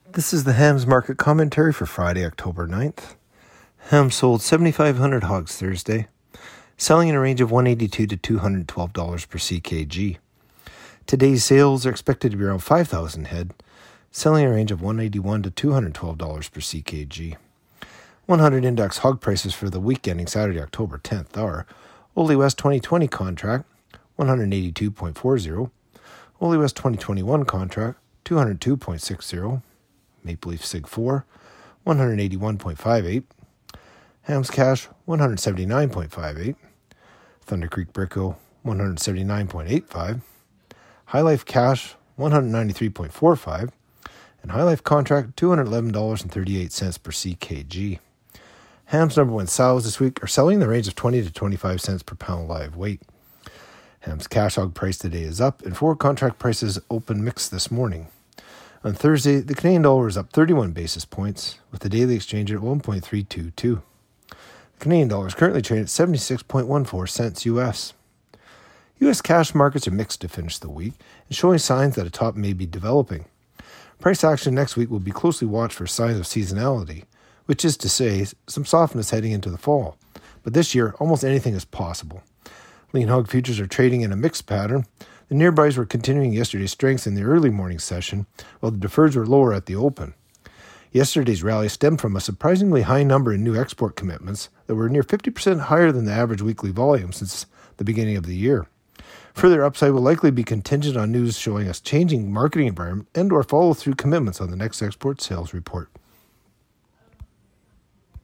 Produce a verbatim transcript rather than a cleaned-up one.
This is the hams market commentary for Friday, October ninth. Ham sold seventy-five hundred hogs Thursday, selling in a range of one hundred eighty-two dollars to two hundred twelve dollars per C K G. Today's sales are expected to be around five thousand head, selling in a range of one hundred eighty-one dollars to two hundred twelve dollars per C K G. one hundred index hog prices for the week ending Saturday, October tenth are Ole West twenty twenty contract, one hundred eighty-two point four zero, Ole West twenty twenty-one contract, two hundred two point six zero, Maple Leaf Sig four, one hundred eighty-one point five eight, Hams Cash, one hundred seventy-nine point five eight, Thunder Creek Brico, one hundred seventy-nine point eight five, High Life Cash, one hundred ninety-three point four five, and High Life Contract, two hundred eleven dollars and thirty-eight cents per C K G. Hams number one sows this week are selling in the range of twenty to twenty-five cents per pound live weight. Hams Cash hog price today is up, and forward contract prices open mixed this morning. On Thursday, the Canadian dollar is up thirty-one basis points, with the daily exchange at one point three two two. The Canadian dollar is currently trading at seventy-six point one four cents U S. U S cash markets are mixed to finish the week and showing signs that a top may be developing. Price action next week will be closely watched for signs of seasonality, which is to say, some softness heading into the fall. But this year, almost anything is possible. Lean hog futures are trading in a mixed pattern. The nearbys were continuing yesterday's strength in the early morning session, while the deferreds were lower at the open. Yesterday's rally stemmed from a surprisingly high number in new export commitments that were near fifty percent higher than the average weekly volume since the beginning of the year. Further upside will likely be contingent on news showing us changing marketing environment and or follow-through commitments on the next export sales report.